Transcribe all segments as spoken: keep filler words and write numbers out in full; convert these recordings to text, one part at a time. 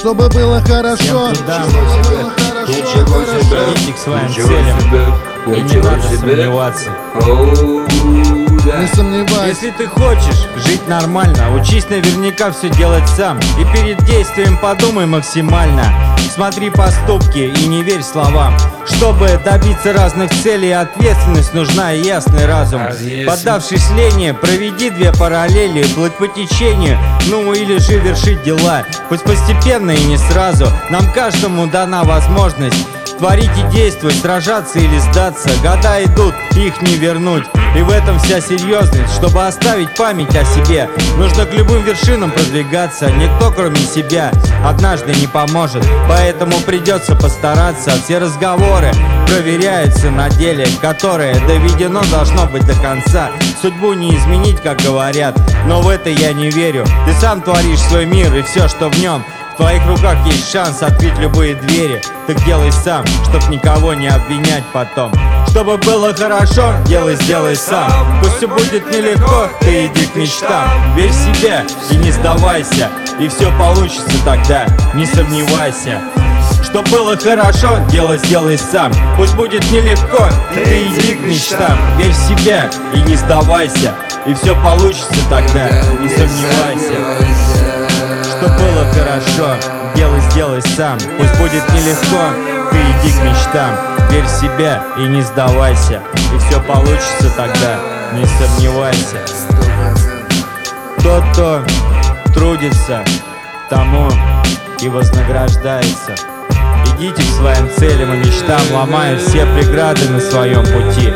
чтобы было хорошо. Ничего себе, Идите к своим ничего целям, себе, и не ничего надо себе. сомневаться. Оу, да. Не сомневайся. Если ты хочешь жить нормально, учись наверняка все делать сам. И перед действием подумай максимально. Смотри поступки и не верь словам. Чтобы добиться разных целей, ответственность нужна и ясный разум. Поддавшись лению, проведи две параллели. Плыть по течению, ну или же вершить дела. Пусть постепенно и не сразу. Нам каждому дана возможность творить и действовать, сражаться или сдаться. Года идут, их не вернуть. И в этом вся серьезность. Чтобы оставить память о себе, нужно к любым вершинам продвигаться. Никто кроме себя однажды не поможет, поэтому придется постараться. Все разговоры проверяются на деле, которое доведено должно быть до конца. Судьбу не изменить, как говорят, но в это я не верю. Ты сам творишь свой мир и все, что в нем. В твоих руках есть шанс открыть любые двери. Так делай сам, чтоб никого не обвинять потом. Чтобы было хорошо, делай, сделай сам. Пусть все будет нелегко, ты иди к мечтам. Верь в себя и не сдавайся, и все получится тогда, не сомневайся. Чтоб было хорошо, делай, сделай сам. Пусть будет нелегко, ты иди к мечтам. Верь в себя и не сдавайся, и все получится тогда, не сомневайся. Чтоб было хорошо, делай, сделай сам. Пусть будет нелегко, ты иди к мечтам. Верь в себя и не сдавайся, и все получится тогда, не сомневайся. Тот, кто трудится, тому и вознаграждается. Идите к своим целям и мечтам, ломая все преграды на своем пути,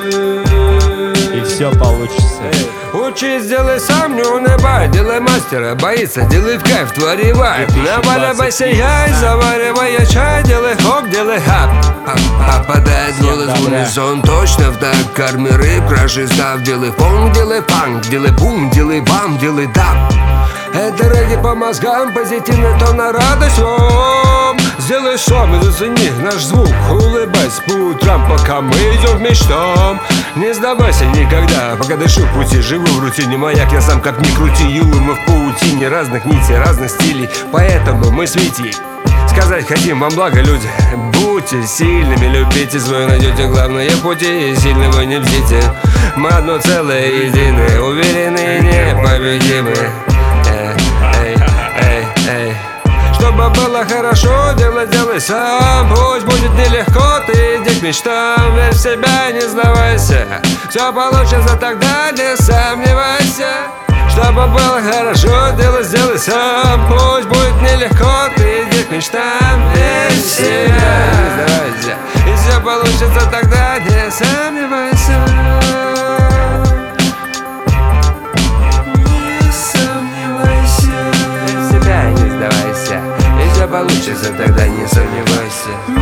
и все получится. Учись, делай сам, не унывай, делай мастера, боится, делай в кайф, твори вайп. Наваливайся яй, заваривай чай, делай хоп, делай хап. Попадает голос в унисон, точно в так. Корми рыб, кражи став, делай фонг, делай фанк, делай бум, делай бам, делай даб. Это регги по мозгам, позитивный тон на радость, ом. Сделай шум и зацени наш звук, улыбайся по утрам, пока мы идем к мечтам. Не сдавайся никогда, пока дышу в пути, живу в рутине. Маяк я сам как ни крути, юлы мы в паутине разных нитей, разных стилей. Поэтому мы свети. Сказать хотим вам благо, люди. Будьте сильными, любите свой, найдете главное пути, и сильного не бдите. Мы одно целое, единое, уверены и непобедимы. Эй, эй, эй. Чтобы было хорошо, делай, делай сам. Пусть будет нелегко, ты иди к мечтам. Верь в себя, не сдавайся, все получится тогда, не сомневайся. Чтобы было хорошо, делай, сделай сам. Пусть будет нелегко, ты иди к мечтам. Верь в себя, не сдавайся, и все получится тогда, не сомневайся. Получится, тогда не сомневайся.